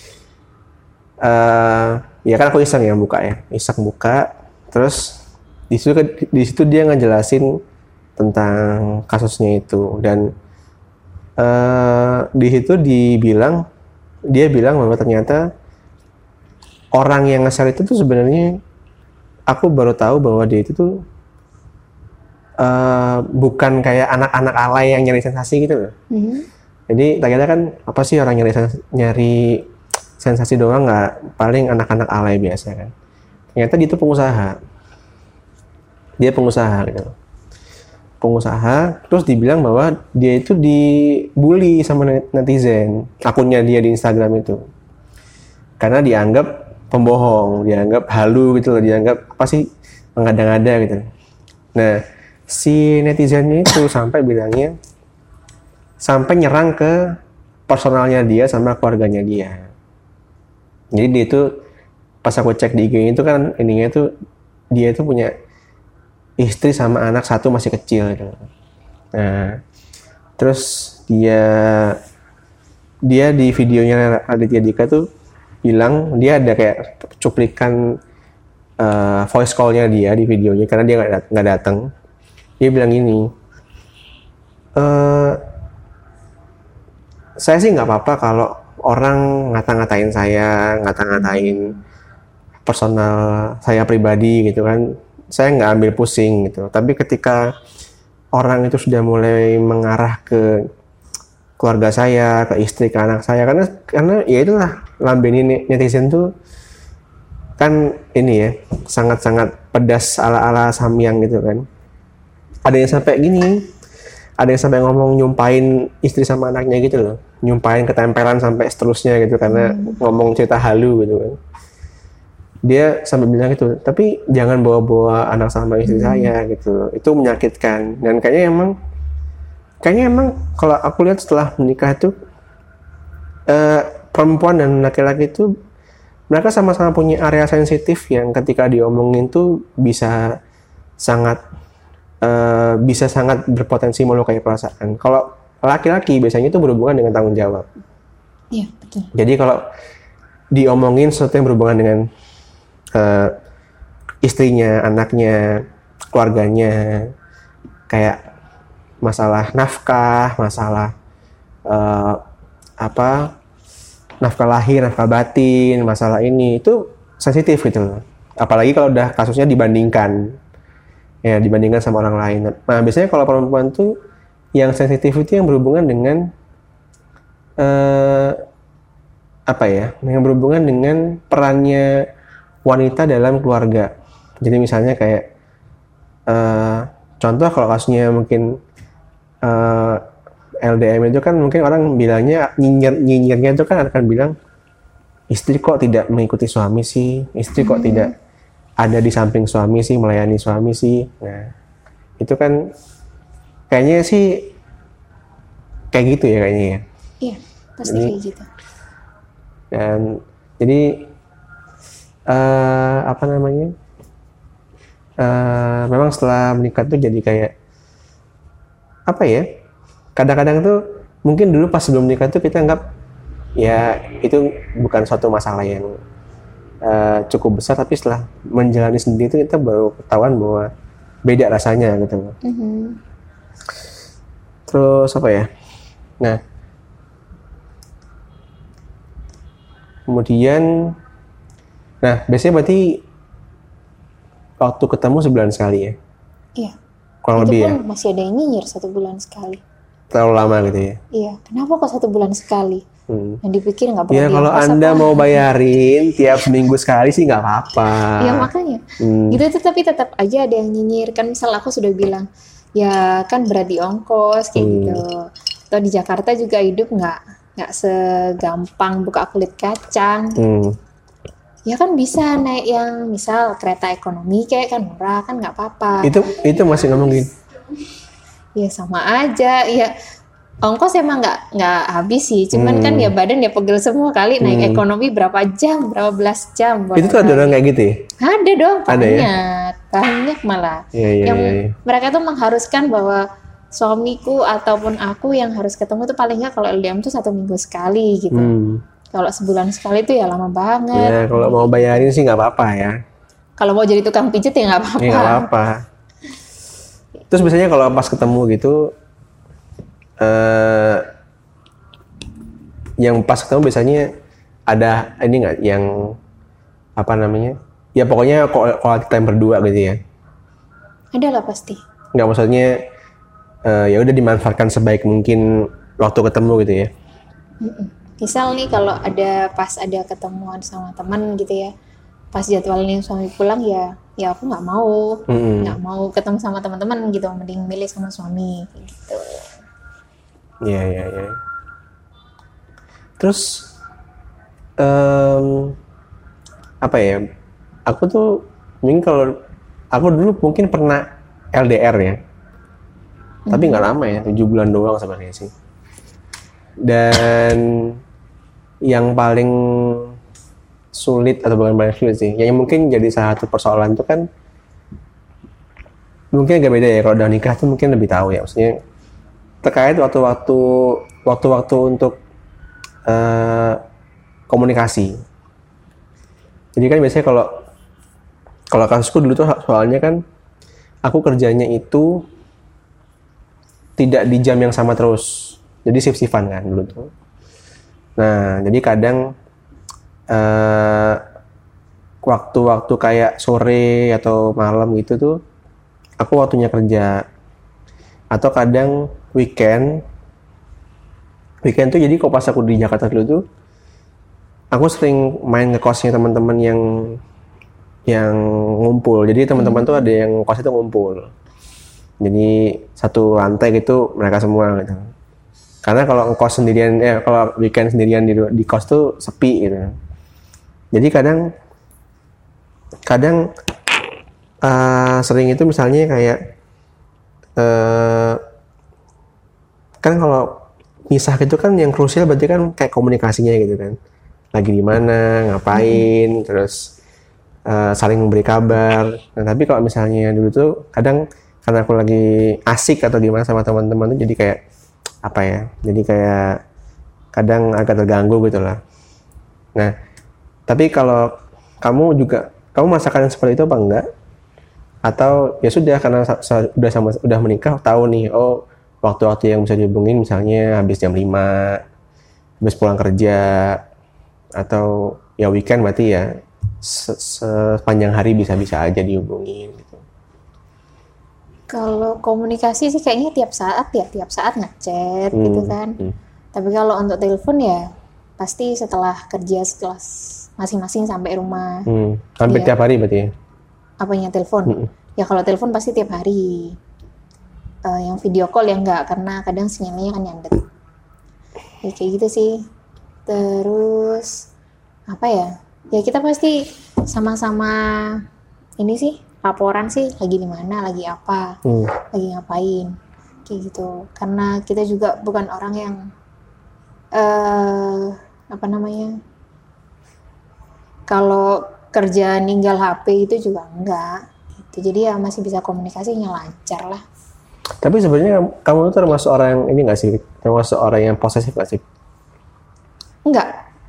S2: Uh, ya kan aku iseng ya buka ya, iseng buka, terus di situ di situ dia ngejelasin tentang kasusnya itu dan uh, di situ dibilang dia bilang bahwa ternyata orang yang nge-share itu tuh sebenarnya aku baru tahu bahwa dia itu tuh uh, bukan kayak anak-anak alay yang nyari sensasi gitu loh.
S1: Mhm.
S2: Jadi ternyata kan apa sih orang nyari sens- nyari sensasi doang, nggak, paling anak-anak alay biasa kan. Ternyata dia itu pengusaha. Dia pengusaha gitu. Pengusaha, terus dibilang bahwa dia itu dibully sama netizen, akunnya dia di Instagram itu. Karena dianggap pembohong, dianggap halu gitu loh, dianggap apa sih mengada-ngada gitu. Nah, si netizennya itu sampai bilangnya sampai nyerang ke personalnya dia sama keluarganya dia. Jadi dia itu pas aku cek di I G itu kan ininya tuh dia itu punya istri sama anak satu masih kecil gitu. Nah, terus dia dia di videonya Raditya Dika tuh bilang dia ada kayak cuplikan uh, voice call-nya dia di videonya karena dia nggak dat- nggak datang. Dia bilang gini, uh, saya sih nggak apa-apa kalau orang ngata-ngatain saya, ngata-ngatain personal saya pribadi gitu kan, saya nggak ambil pusing gitu. Tapi ketika orang itu sudah mulai mengarah ke keluarga saya, ke istri, ke anak saya, karena karena ya itulah lambeni netizen tuh kan ini ya sangat-sangat pedas ala-ala Samyang gitu kan. Ada yang sampai gini, ada yang sampai ngomong nyumpain istri sama anaknya gitu loh, nyumpain ketempelan sampai seterusnya gitu karena hmm. ngomong cerita halu gitu kan. Dia sampai bilang gitu, tapi jangan bawa-bawa anak sama istri hmm. saya gitu, itu menyakitkan. Dan kayaknya emang kayaknya emang kalau aku lihat setelah menikah itu eh, perempuan dan laki-laki itu mereka sama-sama punya area sensitif yang ketika diomongin tuh bisa sangat uh, bisa sangat berpotensi melukai perasaan. Kalau laki-laki biasanya itu berhubungan dengan tanggung jawab.
S1: Iya, betul.
S2: Jadi kalau diomongin sesuatu yang berhubungan dengan uh, istrinya, anaknya, keluarganya, kayak masalah nafkah, masalah uh, apa nafkah lahir, nafkah batin, masalah ini itu sensitif gitu loh. Apalagi kalau udah kasusnya dibandingkan, ya dibandingkan sama orang lain. Nah biasanya kalau perempuan tuh yang sensitif itu yang berhubungan dengan uh, apa ya, yang berhubungan dengan perannya wanita dalam keluarga. Jadi misalnya kayak uh, contoh kalau kasusnya mungkin uh, L D M itu kan mungkin orang bilangnya nyinyir nyinyirnya itu kan akan bilang istri kok tidak mengikuti suami sih, istri kok hmm. tidak ada di samping suami sih, melayani suami sih. Nah itu kan kayaknya sih kayak gitu ya kayaknya ya.
S1: Iya pasti
S2: jadi,
S1: kayak gitu.
S2: Dan jadi uh, apa namanya? Uh, memang setelah menikah tuh jadi kayak apa ya? Kadang-kadang tuh mungkin dulu pas sebelum menikah tuh kita anggap ya itu bukan suatu masalah yang uh, cukup besar, tapi setelah menjalani sendiri itu kita baru ketahuan bahwa beda rasanya gitu. Mm-hmm. Terus apa ya? Nah. Kemudian, nah biasanya berarti waktu ketemu sebulan sekali ya?
S1: Iya.
S2: Kurang
S1: itu
S2: lebih
S1: pun
S2: ya?
S1: Masih ada yang nyinyir satu bulan sekali.
S2: Terlalu lama gitu ya?
S1: Iya. Kenapa kok satu bulan sekali? Hmm. Yang dipikir nggak pernah.
S2: Ya kalau Anda apa? Mau bayarin tiap minggu sekali sih nggak apa-apa.
S1: Iya makanya. Hmm. Gitu itu tapi tetap aja ada yang nyinyir. Kan misal aku sudah bilang, ya kan berat di ongkos kayak hmm. gitu. Atau di Jakarta juga hidup nggak nggak segampang buka kulit kacang. Hmm. Ya kan bisa naik yang misal kereta ekonomi kayak kan murah kan nggak apa-apa.
S2: Itu itu masih ngomongin.
S1: Ya sama aja. Ya ongkos emang nggak nggak habis sih. Cuman hmm. kan ya badan ya pegel semua kali naik hmm. ekonomi berapa jam, berapa belas jam.
S2: Itu tuh ada orang kayak gitu ya?
S1: Ada dong,
S2: ada
S1: banyak,
S2: ya?
S1: banyak malah.
S2: Ya, ya,
S1: yang
S2: ya, ya.
S1: Mereka tuh mengharuskan bahwa suamiku ataupun aku yang harus ketemu tuh paling nggak kalau L D M tuh satu minggu sekali gitu. Hmm. Kalau sebulan sekali tuh ya lama banget.
S2: Ya kalau mau bayarin sih nggak apa-apa ya.
S1: Kalau mau jadi tukang pijet ya nggak apa-apa.
S2: Ya nggak apa-apa. Terus biasanya kalau pas ketemu gitu, uh, yang pas ketemu biasanya ada ini nggak yang apa namanya? Ya pokoknya quality time berdua gitu ya.
S1: Ada lah pasti.
S2: Nggak maksudnya. Uh, ya udah dimanfaatkan sebaik mungkin waktu ketemu gitu ya.
S1: Misal nih kalau ada pas ada ketemuan sama teman gitu ya, pas jadwalnya suami pulang ya, ya aku nggak mau, nggak mm-hmm. mau ketemu sama teman-teman gitu, mending milih sama suami gitu.
S2: Iya iya iya. Terus um, apa ya? Aku tuh mungkin kalau aku dulu mungkin pernah L D R ya. Tapi nggak lama ya, tujuh bulan doang sebenarnya sih. Dan yang paling sulit atau bukan paling sulit sih, yang mungkin jadi salah satu persoalan itu kan mungkin agak beda ya. Kalau udah nikah tuh mungkin lebih tahu ya, maksudnya terkait waktu-waktu waktu-waktu untuk uh, komunikasi. Jadi kan biasanya kalau kalau kasusku dulu tuh soalnya kan aku kerjanya itu tidak di jam yang sama terus, jadi shift-shiftan kan dulu tuh. Nah, jadi kadang uh, waktu-waktu kayak sore atau malam gitu tuh, aku waktunya kerja. Atau kadang weekend, weekend tuh jadi kok pas aku di Jakarta dulu tuh, aku sering main ke kosnya teman-teman yang yang ngumpul. Jadi teman-teman hmm. tuh ada yang kos itu ngumpul. Jadi satu lantai gitu mereka semua gitu. Karena kalau ngekos sendirian, ya kalau weekend sendirian di, di kos tuh sepi gitu. Jadi kadang kadang uh, sering itu misalnya kayak uh, kan kalau misah gitu kan yang krusial berarti kan kayak komunikasinya gitu kan. Lagi di mana, ngapain, hmm. terus uh, saling memberi kabar. Nah, tapi kalau misalnya dulu tuh kadang karena aku lagi asik atau gimana sama teman-teman tuh jadi kayak apa ya, jadi kayak kadang agak terganggu gitu lah. Nah, tapi kalau kamu juga kamu merasakan yang seperti itu apa enggak? Atau ya sudah karena sa- sa- udah sama udah menikah tahu nih, oh waktu-waktu yang bisa dihubungin misalnya habis jam lima, habis pulang kerja, atau ya weekend berarti ya se- sepanjang hari bisa-bisa aja dihubungin gitu.
S1: Kalau komunikasi sih kayaknya tiap saat ya, tiap saat ngechat gitu
S2: Hmm,
S1: kan.
S2: hmm.
S1: Tapi kalau untuk telepon ya pasti setelah kerja, setelah s- masing-masing sampai rumah.
S2: Hmm, hampir
S1: Iya.
S2: tiap hari berarti ya?
S1: Apanya telepon?
S2: Mm-mm.
S1: Ya kalau telepon pasti tiap hari. Eh, yang video call ya enggak, karena kadang sinyalnya kan nyandet. Ya kayak gitu sih. Terus apa ya? Ya kita pasti sama-sama ini sih laporan sih lagi di mana, lagi apa,
S2: Hmm.
S1: lagi ngapain, kayak gitu. Karena kita juga bukan orang yang eh apa namanya? Kalau kerja ninggal H P itu juga enggak. Gitu. Jadi ya masih bisa komunikasinya lancar lah.
S2: Tapi sebenarnya kamu, kamu tuh termasuk orang yang ini nggak sih? Termasuk orang yang posesif nggak sih?
S1: Enggak.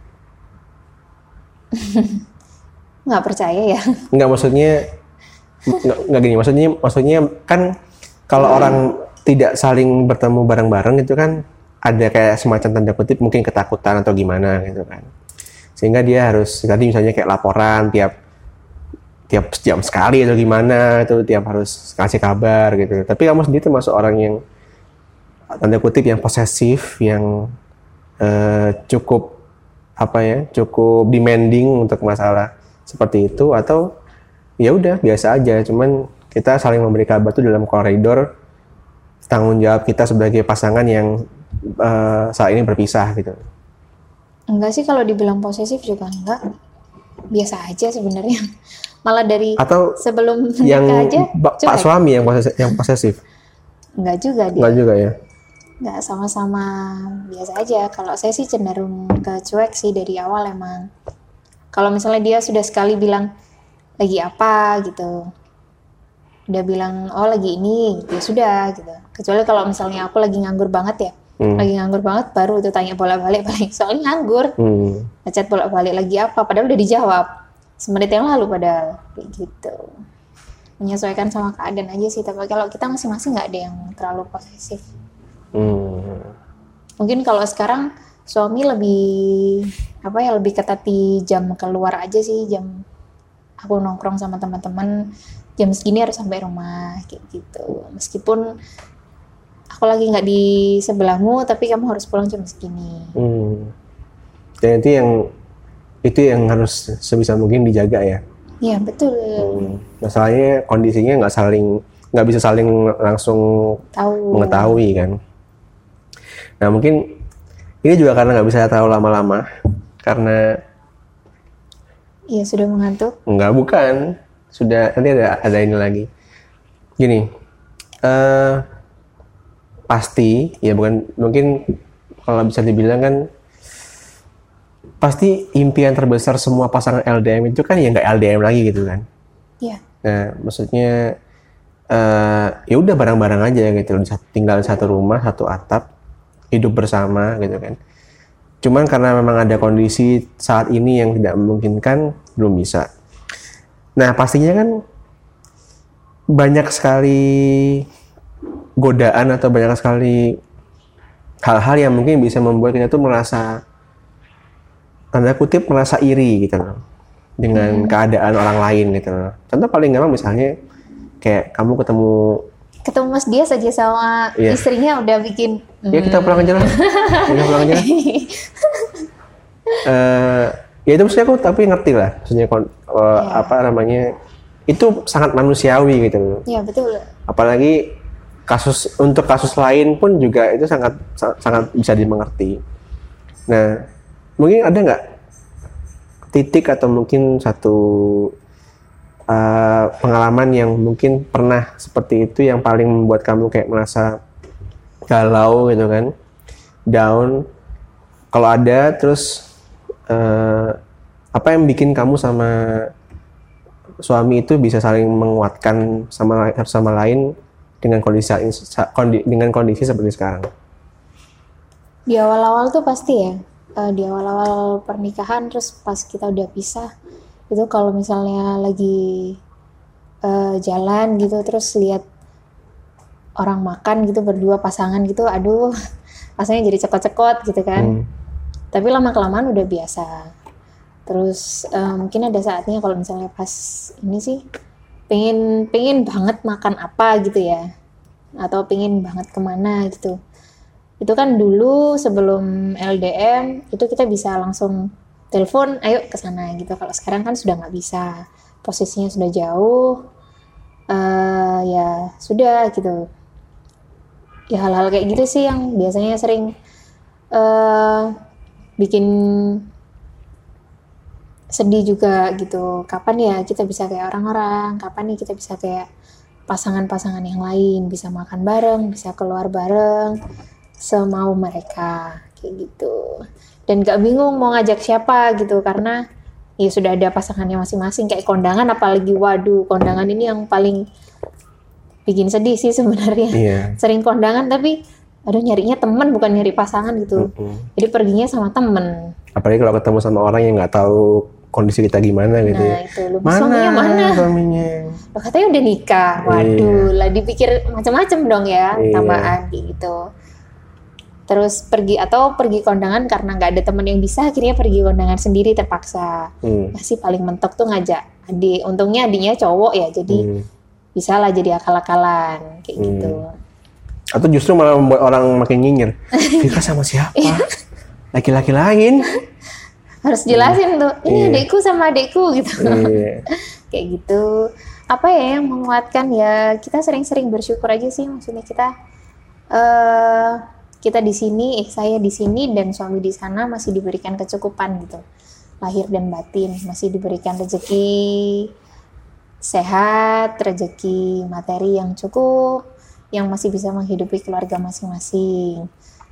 S1: Enggak percaya ya.
S2: Nggak, maksudnya nggak nggak gini. Maksudnya maksudnya kan kalau orang tidak saling bertemu bareng-bareng itu kan ada kayak semacam tanda kutip mungkin ketakutan atau gimana gitu kan. Sehingga dia harus tadi misalnya kayak laporan tiap tiap jam sekali atau gimana, itu tiap harus kasih kabar gitu. Tapi kamu sendiri termasuk orang yang tanda kutip yang posesif, yang eh, cukup apa ya, cukup demanding untuk masalah seperti itu, atau ya udah biasa aja, cuman kita saling memberi kabar tuh dalam koridor tanggung jawab kita sebagai pasangan yang eh, saat ini berpisah gitu.
S1: Enggak sih, kalau dibilang posesif juga enggak. Biasa aja sebenarnya. Malah dari
S2: Atau
S1: sebelum
S2: yang
S1: menikah aja
S2: Pak
S1: cuek.
S2: suami yang posesif, yang posesif.
S1: Enggak juga dia.
S2: Enggak juga ya.
S1: Enggak, sama-sama biasa aja. Kalau saya sih cenderung ke cuek sih dari awal emang. Kalau misalnya dia sudah sekali bilang lagi apa gitu, udah bilang oh lagi ini gitu, ya sudah gitu. Kecuali kalau misalnya aku lagi nganggur banget ya,
S2: Hmm.
S1: lagi nganggur banget baru tuh tanya bolak-balik paling, soalnya nganggur,
S2: Hmm.
S1: ngechat bolak-balik lagi apa, padahal udah dijawab semenit yang lalu padahal, kayak gitu. Menyesuaikan sama keadaan aja sih. Tapi kalau kita masing-masing nggak ada yang terlalu posesif.
S2: Hmm.
S1: Mungkin kalau sekarang suami lebih apa ya, lebih ketat di jam keluar aja sih, jam aku nongkrong sama teman-teman jam segini harus sampai rumah kayak gitu. Meskipun aku lagi nggak di sebelahmu tapi kamu harus pulang jam segini.
S2: Hmm. Dan itu yang itu yang harus sebisa mungkin dijaga ya.
S1: Iya betul.
S2: Hmm. Masalahnya kondisinya nggak saling nggak bisa saling langsung
S1: Tahu.
S2: mengetahui kan. Nah mungkin ini juga karena nggak bisa terlalu lama-lama, karena
S1: Iya sudah mengantuk.
S2: nggak bukan sudah nanti ada ada ini lagi. Gini, eh pasti ya bukan mungkin kalau bisa dibilang kan pasti impian terbesar semua pasangan L D M itu kan ya nggak L D M lagi gitu kan.
S1: Iya.
S2: Nah maksudnya eh ya udah bareng-bareng aja gitu, tinggal di satu rumah satu atap, hidup bersama gitu kan. Cuman karena memang ada kondisi saat ini yang tidak memungkinkan, belum bisa. Nah pastinya kan banyak sekali godaan atau banyak sekali hal-hal yang mungkin bisa membuat kita tuh merasa, tanda kutip merasa iri gitu loh dengan keadaan orang lain gitu loh. Contoh paling gampang misalnya kayak kamu ketemu,
S1: Ketemu Mas Dias aja sama
S2: Iya.
S1: istrinya udah bikin
S2: ya kita pulang aja lah, kita pulang aja lah. Eh, ya itu maksudnya aku tapi ngerti lah, maksudnya kon- eh, apa namanya, itu sangat manusiawi gitu loh.
S1: Iya betul.
S2: Apalagi kasus untuk kasus lain pun juga itu sangat sa- sangat bisa dimengerti. Nah mungkin ada nggak titik atau mungkin satu uh, pengalaman yang mungkin pernah seperti itu yang paling membuat kamu kayak merasa galau gitu kan, down? Kalau ada, terus uh, apa yang bikin kamu sama suami itu bisa saling menguatkan sama sama lain dengan kondisi kondi, dengan kondisi seperti sekarang?
S1: Di awal-awal tuh pasti ya, eh, di awal-awal pernikahan, terus pas kita udah pisah, Itu kalau misalnya lagi uh, jalan gitu terus lihat orang makan gitu berdua pasangan gitu, aduh rasanya jadi cekot-cekot gitu kan.
S2: Hmm.
S1: Tapi lama-kelamaan udah biasa. Terus uh, mungkin ada saatnya kalau misalnya pas ini sih pengen pengen banget makan apa gitu ya, atau pengen banget kemana gitu. Itu kan dulu sebelum L D M itu kita bisa langsung telepon, ayo ke sana gitu. Kalau sekarang kan sudah nggak bisa, posisinya sudah jauh, uh, ya sudah gitu. Ya hal-hal kayak gitu sih yang biasanya sering uh, bikin sedih juga gitu. Kapan ya kita bisa kayak orang-orang, kapan nih kita bisa kayak pasangan-pasangan yang lain, bisa makan bareng, bisa keluar bareng, semau mereka, kayak gitu. Dan gak bingung mau ngajak siapa gitu, karena ya sudah ada pasangannya masing-masing. Kayak kondangan apalagi, waduh kondangan ini yang paling bikin sedih sih sebenarnya.
S2: Iya.
S1: Sering kondangan tapi aduh nyarinya temen bukan nyari pasangan gitu.
S2: Mm-mm.
S1: Jadi perginya sama temen.
S2: Apalagi kalau ketemu sama orang yang nggak tahu kondisi kita gimana gitu
S1: Nah
S2: ya.
S1: itu, lu suaminya mana?
S2: Suaminya.
S1: Loh, katanya udah nikah. Waduh, lah dipikir macam-macam dong ya,
S2: Iya.
S1: tambahan kayak gitu. Terus pergi atau pergi kondangan karena nggak ada temen yang bisa, akhirnya pergi kondangan sendiri terpaksa.
S2: Hmm.
S1: Masih paling mentok tuh ngajak adik. Untungnya adiknya cowok ya, jadi
S2: Hmm.
S1: bisa lah jadi akal-akalan kayak
S2: Hmm.
S1: gitu.
S2: Atau justru malah membuat orang makin nyinyir. Vika sama siapa? Laki-laki lain.
S1: Harus jelasin tuh, ini
S2: Iya.
S1: adikku sama adikku gitu.
S2: Iya.
S1: Kayak gitu. Apa ya yang menguatkan ya, kita sering-sering bersyukur aja sih, maksudnya kita eh kita di sini, eh saya di sini dan suami di sana masih diberikan kecukupan gitu. Lahir dan batin masih diberikan rezeki sehat, rezeki materi yang cukup, yang masih bisa menghidupi keluarga masing-masing.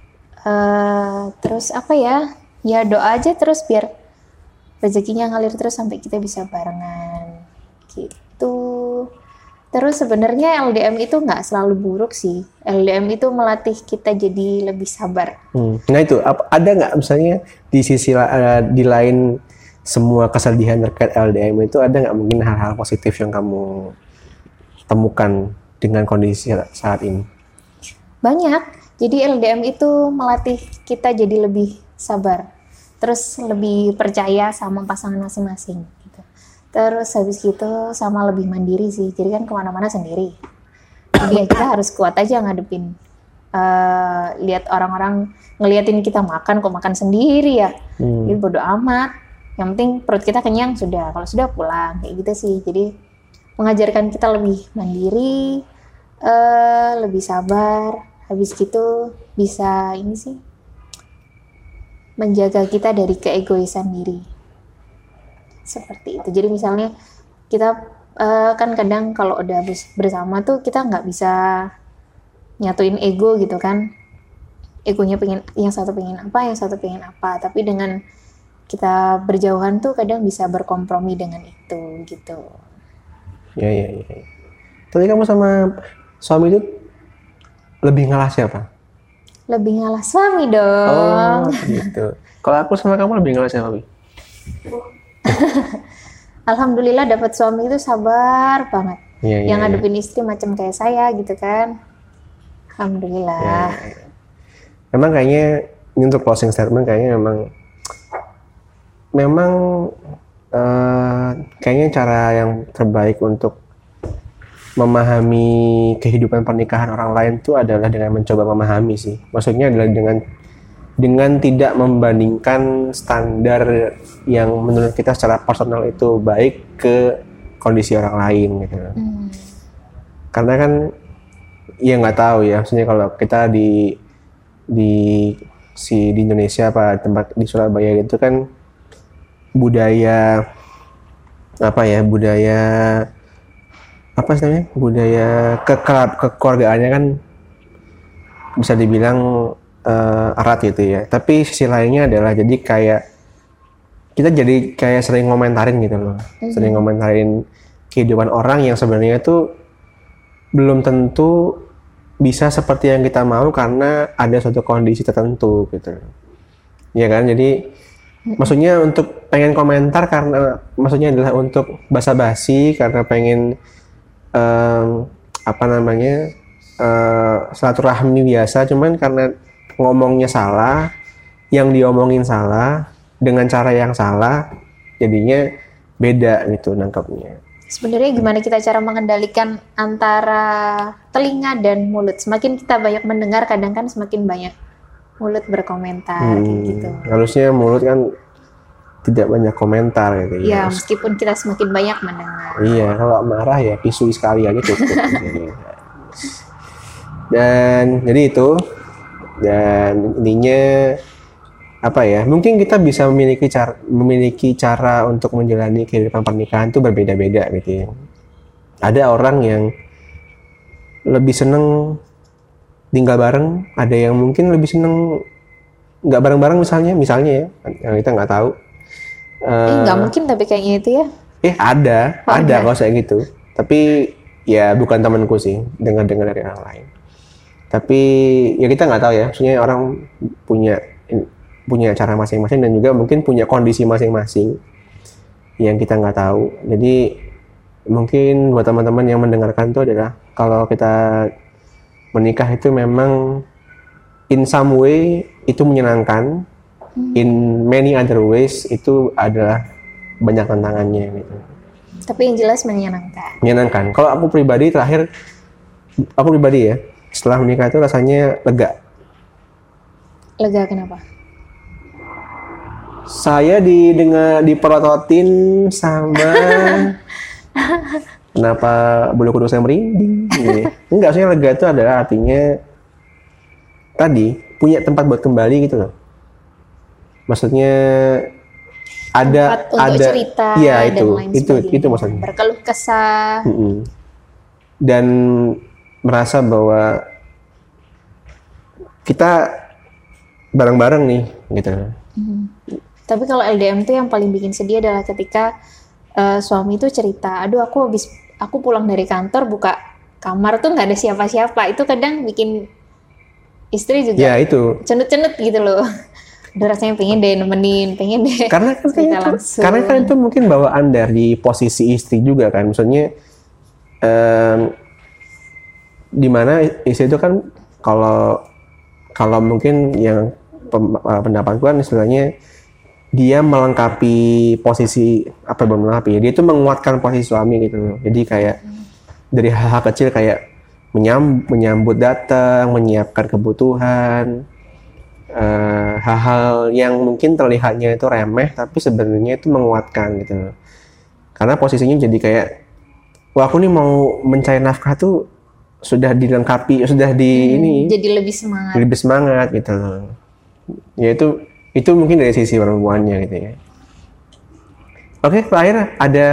S1: Eh terus apa ya? Ya doa aja terus biar rezekinya ngalir terus sampai kita bisa barengan gitu. Terus sebenarnya L D M itu nggak selalu buruk sih. L D M itu melatih kita jadi lebih sabar.
S2: Hmm. Nah itu ap- ada nggak misalnya di sisi la- eh, di lain semua kesedihan terkait L D M itu, ada nggak mungkin hal-hal positif yang kamu temukan dengan kondisi saat ini?
S1: Banyak. Jadi L D M itu melatih kita jadi lebih sabar. Terus lebih percaya sama pasangan masing-masing. Gitu. Terus habis gitu sama lebih mandiri sih. Jadi kan kemana-mana sendiri. Jadi ya kita harus kuat aja ngadepin. Uh, lihat orang-orang ngeliatin kita makan kok makan sendiri ya.
S2: Hmm.
S1: Jadi bodo amat. Yang penting perut kita kenyang sudah. Kalau sudah pulang kayak gitu sih. Jadi mengajarkan kita lebih mandiri, uh, lebih sabar. Habis gitu bisa ini sih menjaga kita dari keegoisan diri. Seperti itu. Jadi misalnya kita uh, kan kadang kalau udah bersama tuh kita nggak bisa nyatuin ego gitu kan. Egonya pengen, yang satu pengen apa, yang satu pengen apa. Tapi dengan kita berjauhan tuh kadang bisa berkompromi dengan itu gitu.
S2: Ya ya ya. Tapi kamu sama suami itu lebih ngalah siapa?
S1: Lebih ngalah suami dong.
S2: Oh gitu. Kalau aku sama kamu lebih ngalah siapa, Bi?
S1: Alhamdulillah dapat suami itu sabar banget.
S2: Ya, ya,
S1: yang
S2: ya.
S1: ngadepin istri macam kayak saya gitu kan. Alhamdulillah.
S2: Ya, ya, ya. Memang kayaknya ini untuk closing statement kayaknya memang memang uh, kayaknya cara yang terbaik untuk memahami kehidupan pernikahan orang lain itu adalah dengan mencoba memahami sih. Maksudnya adalah dengan dengan tidak membandingkan standar yang menurut kita secara personal itu baik ke kondisi orang lain gitu.
S1: Hmm.
S2: Karena kan ya nggak tahu ya, maksudnya kalau kita di di si di Indonesia apa tempat di Surabaya gitu kan budaya apa ya budaya apa sih namanya budaya kekerab kekeluargaannya kan bisa dibilang uh, erat gitu ya. Tapi sisi lainnya adalah jadi kayak kita jadi kayak sering ngomentarin gitu loh, mm-hmm. sering ngomentarin kehidupan orang yang sebenarnya itu belum tentu bisa seperti yang kita mau karena ada suatu kondisi tertentu gitu, ya kan? Jadi Maksudnya untuk pengen komentar karena maksudnya adalah untuk basa-basi karena pengen em, apa namanya eh, silaturahmi biasa, cuman karena ngomongnya salah, yang diomongin salah dengan cara yang salah, jadinya beda gitu nangkapnya.
S1: Sebenarnya gimana kita cara mengendalikan antara telinga dan mulut? Semakin kita banyak mendengar, kadang kan semakin banyak mulut berkomentar kayak
S2: Hmm,
S1: gitu.
S2: harusnya mulut kan tidak banyak komentar gitu
S1: Ya,
S2: ya.
S1: meskipun kita semakin banyak mendengar.
S2: Iya, kalau marah ya pisui sekali aja cukup. Gitu. Dan jadi itu, dan intinya apa ya? Mungkin kita bisa memiliki cara memiliki cara untuk menjalani kehidupan pernikahan itu berbeda-beda gitu ya. Ada orang yang lebih seneng tinggal bareng, ada yang mungkin lebih seneng nggak bareng-bareng misalnya, misalnya ya, yang kita nggak tahu.
S1: Eh, nggak mungkin tapi kayaknya itu ya.
S2: Eh ada,
S1: Oh,
S2: ada
S1: ada.
S2: kalau saya gitu. Tapi ya bukan temanku sih, dengar-dengar dari orang lain. Tapi ya kita nggak tahu ya, maksudnya orang punya punya cara masing-masing dan juga mungkin punya kondisi masing-masing yang kita nggak tahu. Jadi mungkin buat teman-teman yang mendengarkan itu adalah kalau kita menikah itu memang in some way itu menyenangkan, in many other ways itu adalah banyak tantangannya gitu.
S1: Tapi yang jelas menyenangkan.
S2: Menyenangkan. Kalau aku pribadi terakhir, aku pribadi ya, setelah menikah itu rasanya lega.
S1: Lega kenapa?
S2: Saya didengar diperototin sama kenapa bulu kuduk saya merinding? Gitu. Enggak, maksudnya lega itu adalah artinya tadi punya tempat buat kembali gitu loh. Maksudnya ada
S1: Tempat untuk
S2: ada
S1: cerita
S2: iya
S1: dan
S2: itu
S1: lain
S2: itu
S1: sebagainya.
S2: itu maksudnya.
S1: Berkeluh kesah.
S2: Mm-mm. Dan merasa bahwa kita bareng-bareng nih gitu.
S1: Tapi kalau L D M tuh yang paling bikin sedih adalah ketika eh, suami tuh cerita, aduh aku habis aku pulang dari kantor buka kamar tuh nggak ada siapa-siapa. Itu kadang bikin istri juga
S2: Ya itu.
S1: cenut-cenut gitu loh. Udah rasanya pengen deh nemenin, pengen deh
S2: Karena kan
S1: cerita
S2: itu,
S1: langsung.
S2: karena kan itu mungkin bawaan dari posisi istri juga kan. Maksudnya em, di mana istri itu kan kalau kalau mungkin yang pem- eh, pendapatku kan istilahnya dia melengkapi posisi apa belum melengkapi ya, dia itu menguatkan posisi suami gitu loh. Jadi kayak dari hal-hal kecil kayak menyam- menyambut datang, menyiapkan kebutuhan, eh, hal-hal yang mungkin terlihatnya itu remeh tapi sebenarnya itu menguatkan gitu loh. Karena posisinya jadi kayak wah aku nih mau mencari nafkah tuh sudah dilengkapi, sudah di ini
S1: Jadi lebih semangat.
S2: lebih semangat gitu loh. Ya itu itu mungkin dari sisi perempuannya gitu ya. Oke, terakhir ada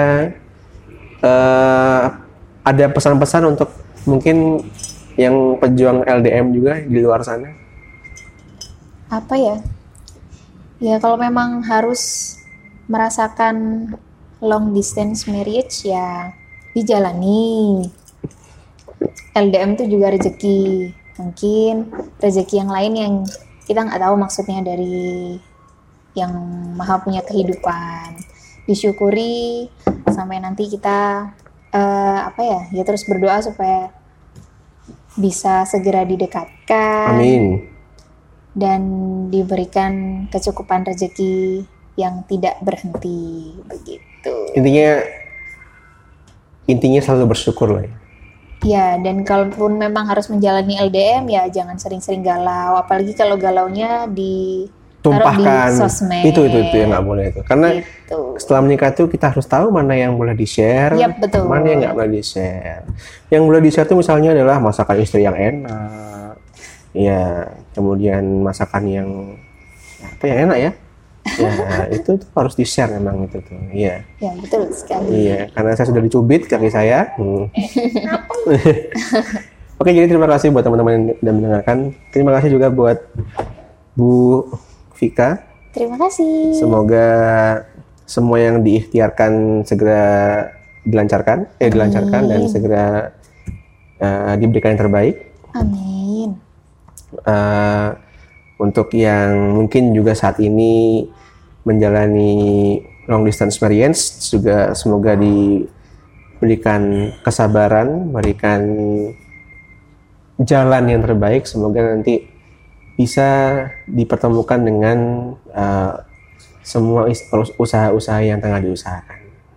S2: eh, ada pesan-pesan untuk mungkin yang pejuang L D M juga di luar sana.
S1: Apa ya? Ya kalau memang harus merasakan long distance marriage ya dijalani. L D M itu juga rezeki. Mungkin rezeki yang lain yang kita nggak tahu maksudnya dari yang maha punya kehidupan. Disyukuri sampai nanti kita eh, apa ya? Ya terus berdoa supaya bisa segera didekatkan
S2: Amin.
S1: dan diberikan kecukupan rezeki yang tidak berhenti begitu.
S2: Intinya intinya selalu bersyukur lah ya.
S1: Ya, dan kalaupun memang harus menjalani L D M ya jangan sering-sering galau, apalagi kalau galaunya di taruh di
S2: Tumpahkan
S1: sosmed.
S2: itu itu itu yang nggak boleh itu. Karena
S1: Gitu.
S2: setelah menikah tuh kita harus tahu mana yang boleh di-share,
S1: Yap, betul.
S2: mana yang nggak boleh di-share. Yang boleh di-share tuh misalnya adalah masakan istri yang enak, ya, kemudian masakan yang apa yang enak ya, ya itu tuh harus di-share memang itu tuh, iya,
S1: Ya, betul sekali.
S2: iya, karena saya sudah dicubit kaki saya. Hmm. Oke, jadi terima kasih buat teman-teman yang sudah mendengarkan. Terima kasih juga buat Bu Vika.
S1: Terima kasih.
S2: Semoga semua yang diikhtiarkan segera dilancarkan, eh dilancarkan dan segera eh, diberikan yang terbaik.
S1: Amin.
S2: Eh, untuk yang mungkin juga saat ini menjalani long distance experience, juga semoga diberikan kesabaran, berikan jalan yang terbaik, semoga nanti bisa dipertemukan dengan uh, semua usaha-usaha yang tengah diusahakan.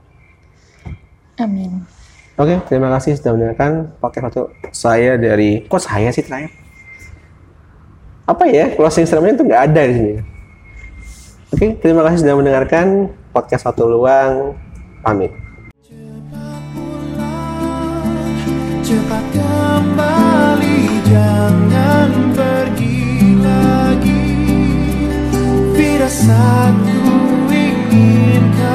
S1: Amin.
S2: Oke, terima kasih sudah mendengarkan podcast satu saya dari, kok saya sih terakhir? Apa ya, closing statement itu nggak ada di sini. Oke, terima kasih sudah mendengarkan podcast Satu Luang, pamit.
S3: Cepat pulang, cepat kembali, jangan pergi lagi. Firasatku ingin